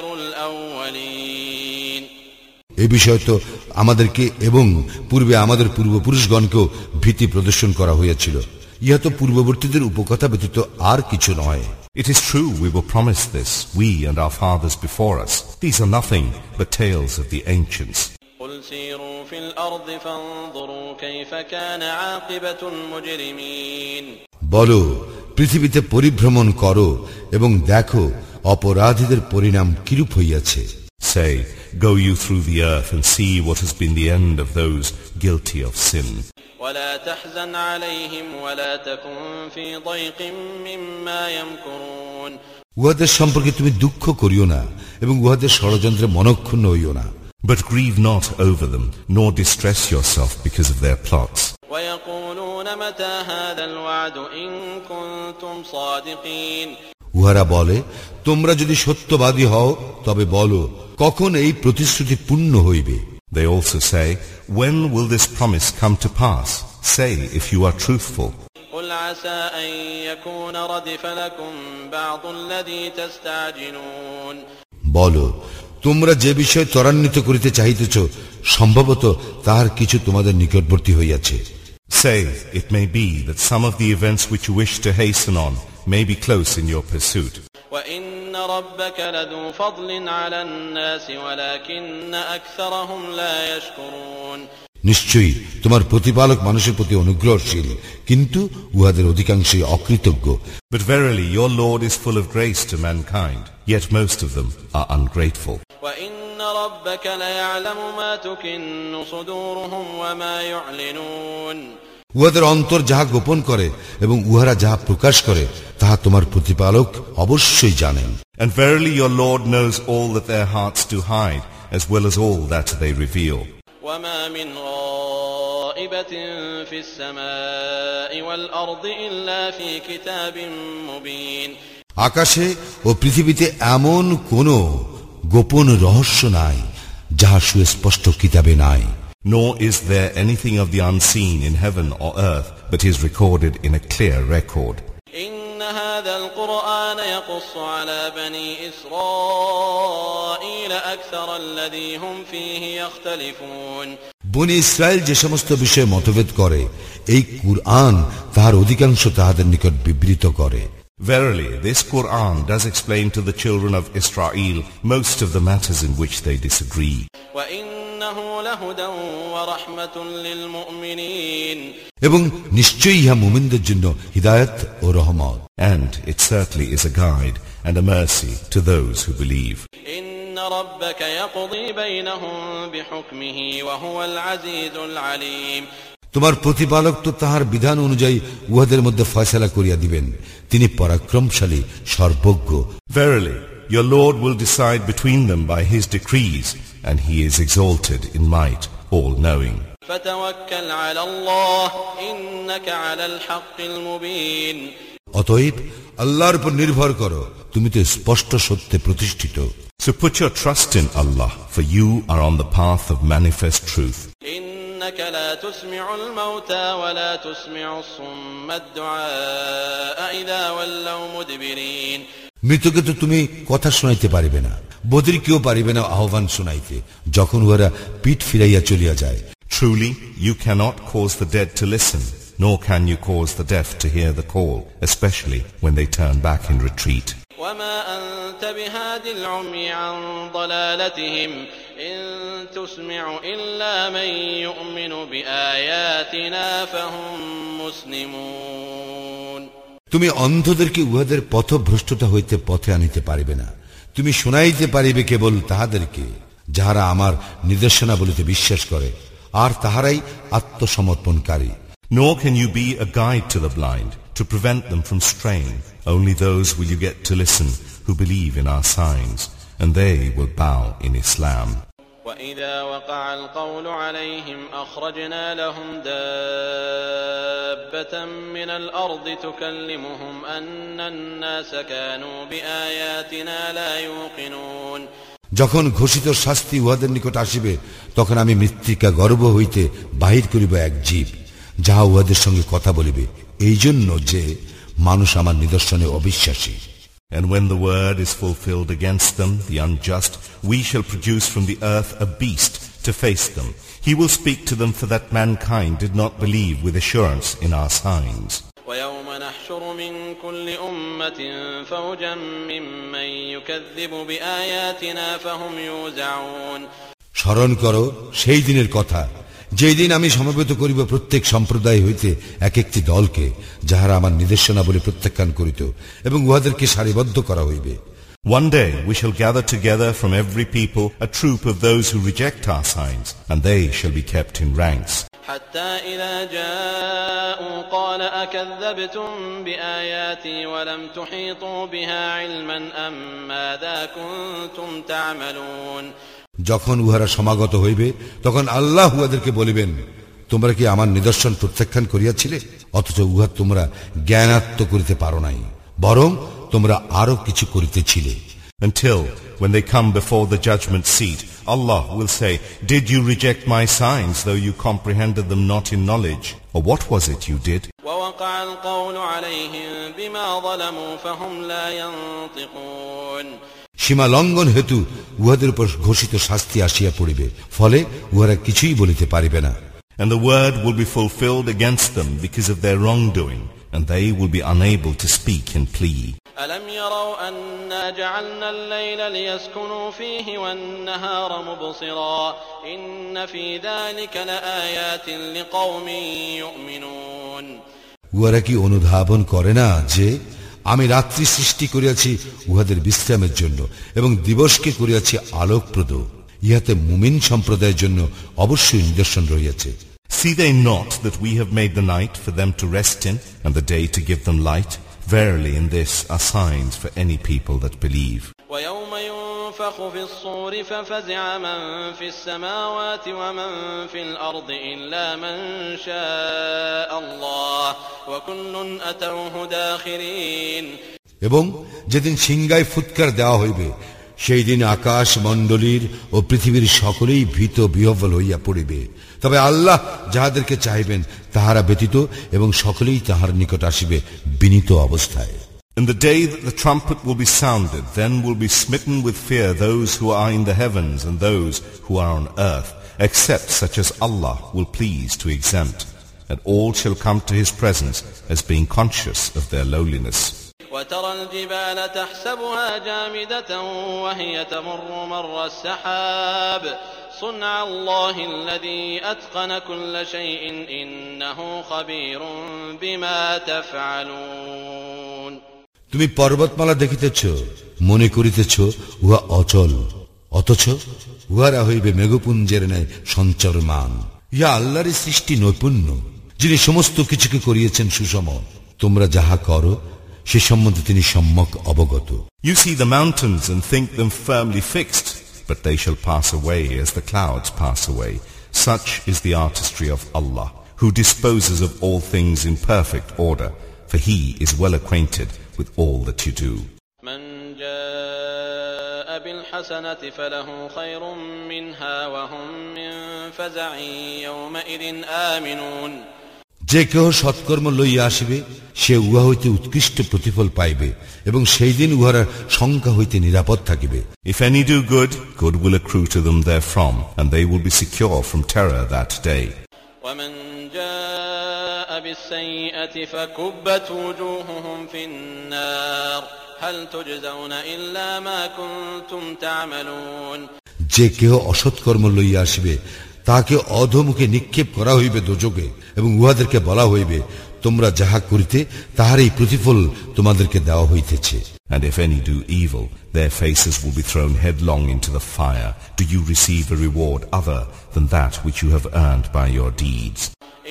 الأولين এই বিষয় তো আমাদেরকে এবং পূর্বে আমাদের পূর্বপুরুষগণকেও ভীতি প্রদর্শন করা হয়েছিল। ইহা তো পূর্ববর্তীদের উপকথা ব্যতীত আর কিছু নয়। It is true we were promised this, we and our fathers before us. These are nothing but tales of the ancients. قل سيروا في الأرض فانظروا كيف كان عاقبة المجرمين বলো, পৃথিবীতে পরিভ্রমণ করো এবং দেখো অপরাধীদের পরিণাম কিরূপ হইয়াছে। Say, go you through the earth and see what has been the end of those guilty of sin. ولا تحزن عليهم ولا تكن في ضيق مما يمكرون উহাদের সম্পর্কে তুমি দুঃখ করিও না এবং উহাদের ষড়যন্ত্রে মনক্ষুণ্ণ হইও না। But grieve not over them, nor distress yourself because of their plots. ويقولون متى هذا الوعد إن كنتم صادقين উহারা বলে, তোমরা যদি সত্যবাদী হও তবে বলো, কখন এই প্রতিশ্রুতি পূর্ণ হইবে? They also say, when will this promise come to pass? Say if you are truthful. قل عسى أن يكون ردف لكم بعض الذي تستعجلون বলো, তোমরা যে বিষয় ত্বরান্বিত করিতে চাহিতেছ সম্ভবত তাহার কিছু তোমাদের নিকটবর্তী হইয়াছে। Say, it may be that some of the events which you wish to hasten on may be close in your pursuit. وَإِنَّ رَبَّكَ لَذُو فَضْلٍ عَلَى النَّاسِ وَلَكِنَّ أَكْثَرَهُمْ لَا يَشْكُرُونَ নিশ্চয়ই তোমার প্রতিপালক মানুষের প্রতি অনুগ্রহশীল, কিন্তু উহাদের অধিকাংশই অকৃতজ্ঞ। But verily your Lord is full of grace to mankind, yet most of them are ungrateful. وَإِنَّ رَبَّكَ لَيَعْلَمُ مَا تُكِنُّ صُدُورُهُمْ وَمَا يُعْلِنُونَ উহাদের অন্তর যাহা গোপন করে এবং উহারা যাহা প্রকাশ করে তাহা তোমার প্রতিপালক অবশ্যই জানেন। And verily your Lord knows all that their hearts do hide, as well as all that they reveal. وَمَا مِنْ غَائِبَةٍ فِي السَّمَاءِ وَالْأَرْضِ إِلَّا فِي كِتَابٍ مُبِينٍ আকাশে ও পৃথিবীতে এমন কোন গোপন রহস্য নাই যাহা সুস্পষ্ট কিতাবে নাই। Nor is there anything of the unseen in heaven or earth, but is recorded in a clear record. إِنَّ هَذَا الْقُرْآنَ يَقُصُّ عَلَى بَنِي إِسْرَائِيلَ أَكْثَرَ الَّذِي هُمْ فِيهِ يَخْتَلِفُونَ Boni Israel যে সমস্ত বিষয়ে মতভেদ করে, এই কুরআন তাহার অধিকাংশ তাহাদের নিকট বিবৃত করে। Verily, this Quran does explain to the children of Israel most of the matters in which they disagree. وَإِنَّهُ لَهُدًى وَرَحْمَةٌ لِلْمُؤْمِنِينَ এবং নিশ্চয়ই ইহা মুমিনদের জন্য হিদায়াত ও রহমত। And it certainly is a guide and a mercy to those who believe. إِنَّ رَبَّكَ يَقْضِي بَيْنَهُم بِحُكْمِهِ وَهُوَ الْعَزِيزُ الْعَلِيمُ তোমার প্রতিপালক তো তাহার বিধান অনুযায়ী উহাদের মধ্যে ফয়সালা করিয়া দিবেন, তিনি পরাক্রমশালী সর্বজ্ঞ। Verily, your Lord will decide between them by his decrees, and he is exalted in might, all-knowing. فَتَوَكَّلْ عَلَى اللَّهِ إِنَّكَ عَلَى الْحَقِّ الْمُبِينِ অতএব আল্লাহর উপর নির্ভর করো, তুমি তো স্পষ্ট সত্যে প্রতিষ্ঠিত। So put your trust in Allah, for you are on the path of manifest truth. إِنَّكَ لَا تُسْمِعُ الْمَوْتَى وَلَا تُسْمِعُ الصُّمَّ الدُّعَاءَ إِذَا وَلَّوْا مُدْبِرِينَ মৃতকে তো তুমি কথা শোনাইতে পারিবে না, বধিরকেও পারিবে না আহ্বান শোনাইতে, যখন উহারা পিঠ ফিরাইয়া চলিয়া যায়। Truly, you cannot cause the dead to listen, nor can you cause the deaf to hear the call, especially when they turn back in retreat. وَمَا أَنْتَ بِهَادِ الْعُمْيِ عَنْ ضَلَالَتِهِمْ إِنْ تُسْمِعُ إِلَّا مَنْ يُؤْمِنُ بِآيَاتِنَا فَهُمْ مُسْلِمُونَ তুমি অন্ধদেরকে উহাদের পথভ্রষ্টতা হইতে পথে আনিতে পারিবে না, তুমি শুনাইতে পারিবে কেবল তাহাদেরকে যাহারা আমার নির্দেশনা বলিতে বিশ্বাস করে, আর তাহারাই আত্মসমর্পণকারী। Nor can you be a guide to the blind, to prevent them from straying. Only those will you get to listen who believe in our signs, and they will bow in Islam. وَإِذَا وَقَعَ الْقَوْلُ عَلَيْهِمْ أَخْرَجْنَا لَهُمْ دَابَّةً مِّنَ الْأَرْضِ تُكَلِّمُهُمْ أَنَّ النَّاسَ كَانُوا بِآيَاتِنَا لَا يُوقِنُونَ যখন ঘোষিত শাস্তি উহাদের নিকট আসিবে, তখন আমি মৃত্তিকা গর্ভ হইতে বাহির করিব এক জীব, যাহা উহাদের সঙ্গে কথা বলিবে, এই জন্য যে মানুষ আমার নিদর্শনে অবিশ্বাসী। And when the word is fulfilled against them, the unjust, we shall produce from the earth a beast to face them. He will speak to them, for that mankind did not believe with assurance in our signs. وَيَوْمَ نَحْشُرُ مِنْ كُلِّ أُمَّةٍ فَوْجًا مِّمَّن يُكَذِّبُ بِآيَاتِنَا فَهُمْ يُوزَعُونَ স্মরণ করো সেই দিনের কথা, যেই দিন আমি সমবেত করিব প্রত্যেক সম্প্রদায় হইতে এক একটি দলকে, যাহারা আমার নির্দেশনাবলী প্রত্যাখ্যান করিত, এবং উহাদেরকে সারিবদ্ধ করা হইবে। One day we shall gather together from every people a troop of those who reject our signs, and they shall be kept in ranks. حتى إذا جاءوا قال أكذبتم بآياتي ولم تحيطوا بها علما أم ماذا كنتم تعملون যখন উহারা সমাগত হইবে, তখন আল্লাহ উহাদেরকে বলিবেন, তোমরা কি আমার নিদর্শন প্রত্যাখ্যান করিয়াছিলে, অথচ উহা তোমরা জ্ঞানাত্ম করিতে পারো নাই, বরং তোমরা আরো কিছু করিতেছিলে। Until when they come before the judgment seat, Allah will say, did you reject my signs, though you comprehended them not in knowledge? Or what was it you did? وَوَقَعَ الْقَوْلُ عَلَيْهِمْ بِمَا ظَلَمُوا فَهُمْ لَا يَنطِقُونَ সীমা লঙ্ঘন হেতু উহাদের উপর ঘোষিত শাস্তি আসিয়া পড়িবে, ফলে উহারা কিছুই বলিতে পারিবে না। And the word will be fulfilled against them because of their wrongdoing, and they will be unable to speak and plea. أَلَمْ يَرَوْا أَنَّا جَعَلْنَا اللَّيْلَ لِيَسْكُنُوا فِيهِ وَالنَّهَارَ مُبْصِرًا إِنَّ فِي ذَلِكَ لَآيَاتٍ لِقَوْمٍ يُؤْمِنُونَ উহারা কি অনুধাবন করে না যে আমি রাত্রি সৃষ্টি করিয়াছি উহাদের বিশ্রামের জন্য, এবং দিবসকে করিয়াছি আলোকপ্রদ, ইহাতে মুমিন সম্প্রদায়ের জন্য অবশ্যই নিদর্শন রহিয়াছে। See they not that we have made the night for them to rest in, and the day to give them light? Verily in this are signs for any people that believe. وَيَوْمَ يُنفَخُ فِي الصُّورِ فَفَزِعَ مَن فِي السَّمَاوَاتِ وَمَن فِي الْأَرْضِ إِلَّا مَن شَاءَ اللَّهُ وَكُلٌّ أَتَوْهُ دَاخِرِينَ এবং যেদিন সিংহায় ফুৎকার দেওয়া হইবে, সেই দিন আকাশ মণ্ডলীর ও পৃথিবীর সকলেই ভীত বিহ্বল হইয়া পড়িবে, তবে আল্লাহ যাহাদেরকে চাইবেন তাহারা ব্যতীত, এবং সকলেই তাহার নিকট আসিবে বিনীত অবস্থায়। In the day that the trumpet will be sounded, then will be smitten with fear those who are in the heavens and those who are on earth, except such as Allah will please to exempt, and all shall come to his presence as being conscious of their lowliness. وَتَرَى الْجِبَالَ تَحْسَبُهَا جَامِدَةً وَهِيَ تَمُرُّ مَرَّ السَّحَابِ صُنْعَ اللَّهِ الَّذِي أَتْقَنَ كُلَّ شَيْءٍ إِنَّهُ خَبِيرٌ بِمَا تَفْعَلُونَ তুমি পর্বতমালা দেখিতেছ, মনে করিতেছ উহা অচল, অথচ উহারা হইবে মেঘপুঞ্জের ন্যায় সঞ্চরমান। ইহা আল্লাহর সৃষ্টি নৈপুণ্য, যিনি সমস্ত কিছুকে করিয়েছেন সুষম। তোমরা যাহা করো সে সম্বন্ধে তিনি সম্যক অবগত। You see the mountains and think them firmly fixed, but they shall pass away as the clouds pass away. Such is the artistry of Allah, who disposes of all things in perfect order, for he is well acquainted with all that you do. من جاء بالحسنة فله خير منها وهم من فزع يومئذ آمنون যে কেহ সৎকর্ম লইয়া আসিবে, সে উহা হইতে উৎকৃষ্ট প্রতিফল পাইবে, এবং সেই দিন উহারা শঙ্কা হইতে নিরাপদ থাকিবে। If any do good, good will accrue to them therefrom, and they will be secure from terror that day. ومن جاء بالسيئة فكبت وجوههم في النار هل تجزون إلا ما كنتم تعملون যে কেহ অসৎকর্ম লইয়া আসিবে, তাহাকে অধোমুখে নিক্ষেপ করা হইবে দোজকে, এবং উহাদেরকে বলা হইবে, তোমরা যাহা করিতে তাহারই প্রতিফল তোমাদেরকে দেওয়া হইতেছে। And if any do evil, their faces will be thrown headlong into the fire. Do you receive a reward other than that which you have earned by your deeds? إن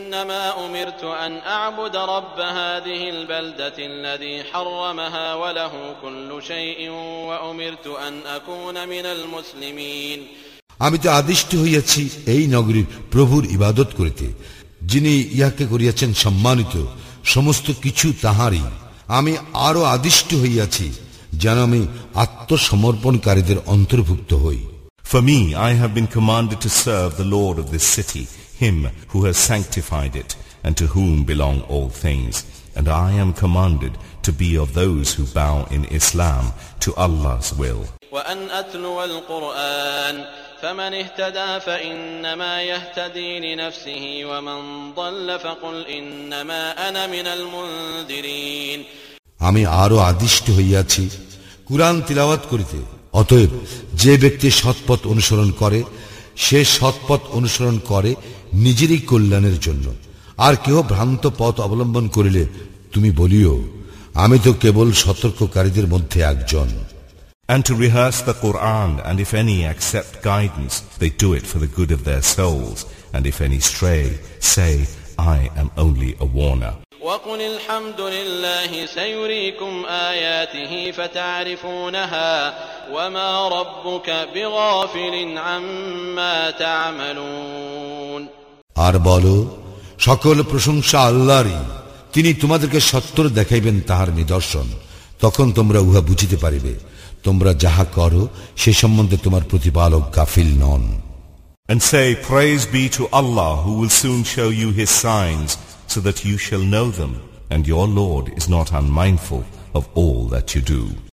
إنما أمرت أن أعبد رب هذه البلدة الذي حرمها وله كل شيء وأمرت أن أكون من المسلمين আমি তো আদিষ্ট হইয়াছি এই নগরীর প্রভুর ইবাদত করিতে, যিনি ইহাকে করিয়াছেন সম্মানিত, সমস্ত কিছু তাহারই। আমি আরো আদিষ্ট হইয়াছি যেন আমি আত্মসমর্পণকারীদের অন্তর্ভুক্ত হই। For me, I have been commanded to serve the Lord of this city, him who has sanctified it, and to whom belong all things. And I am commanded to be of those who bow in Islam to Allah's will. وأن أتلو القرآن فمن اهتدى فإنما يهتدي لنفسه ومن ضل فقل إنما أنا من المنذرين আমি আরো আদিষ্ট হইয়াছি কুরআন তিলাওয়াত করিতে, অতএব যে ব্যক্তি সৎপথ অনুসরণ করে সে সৎপথ অনুসরণ করে নিজেরই কল্যাণের জন্য, আর কেহ ভ্রান্ত পথ অবলম্বন করিলে তুমি বলিও আমি তো কেবল সতর্ককারীদের মধ্যে একজন। And to rehearse the Quran, and if any accept guidance, they do it for the good of their souls, and if any stray, say, I am only a warner. وقل الحمد لله سيريكم آياته فتعرفونها وما ربك بغافل عما تعملون আর বলো, সকল প্রশংসা আল্লাহরই, তিনি তোমাদেরকে সত্তর দেখাইবেন তাহার নিদর্শন, তখন তোমরা উহা বুঝিতে পারিবে। তোমরা যাহা করো সে সম্বন্ধে তোমার প্রতিপালক গাফিল নন। And say, praise be to Allah who will soon show you his signs so that you shall know them, and your Lord is not unmindful of all that you do.